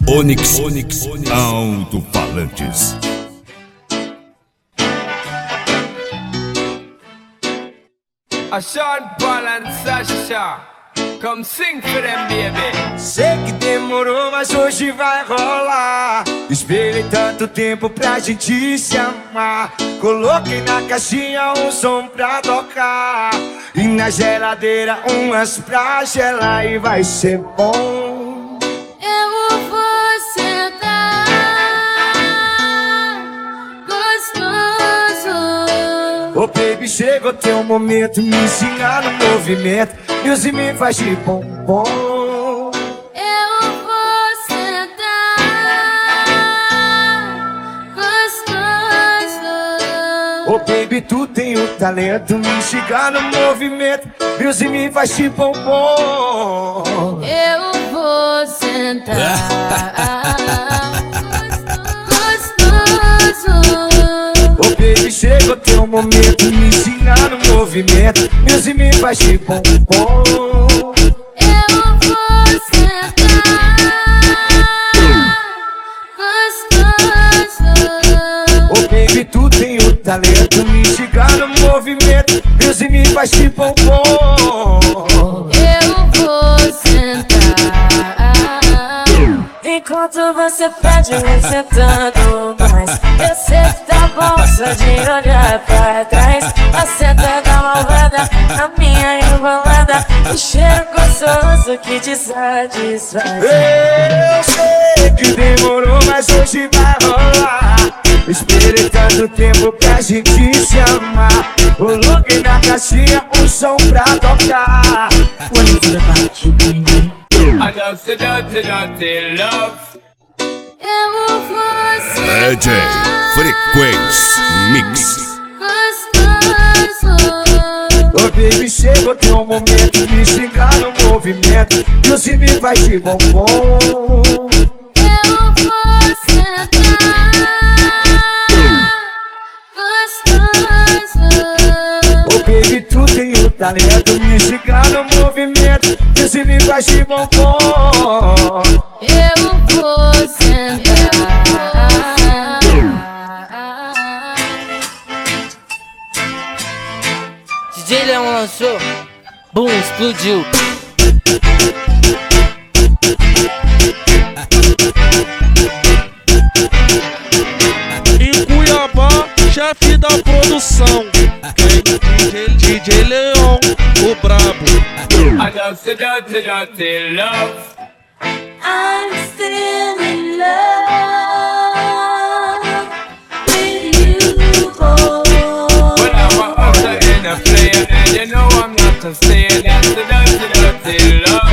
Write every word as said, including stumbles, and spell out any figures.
Onyx, Onyx, Alto-Falantes. A Sean Paul and Sasha, come sing for them, baby. Sei que demorou, mas hoje vai rolar. Esperei tanto tempo pra gente se amar. Coloquei na caixinha um som pra tocar e na geladeira umas pra gelar. E vai ser bom. Eu vou sentar gostoso. Ô baby, chegou teu momento, me ensinar no movimento. Music me faz de bombom. Eu vou sentar gostoso. Ô baby, tu tem o talento, me ensinar no movimento. Music me faz de bombom. Eu vou sentar gostoso. Ô baby, chegou teu momento, me ensinar no movimento. Music me faz de bombom. Eu vou sentar gostoso. Ô baby, tu tem o talento, me ensinar no movimento. Music me faz de bombom. Eu vou sentar enquanto você pede me sentando mais. Eu sei que tá bom só de olhar pra trás. A senta da malvada, a minha enrolada, o cheiro gostoso que te satisfaz. Eu sei que demorou, mas hoje vai rolar. Esperei tanto tempo pra gente se amar. Coloquei na caixinha um som pra tocar. What is it about you, baby? I love to dirty, dirty love. Eu vou sentar D J Frequência Mix. gostoso. Ô baby, chegou teu momento, me xingar no movimento. E o me vai de bombom. Eu vou sentar gostoso. Ô baby, tu tem o talento, me xingar no movimento. E o me vai de bombom. Eu vou sentar. D J Leão lançou, boom, explodiu. Em Cuiabá, chefe da produção, quem? D J Leão, o brabo. I love to dirty, dirty love. I'm still in love with you, boy. When I'm a hustler in a player, and you know I'm not a stayer. That's the dirty, dirty love.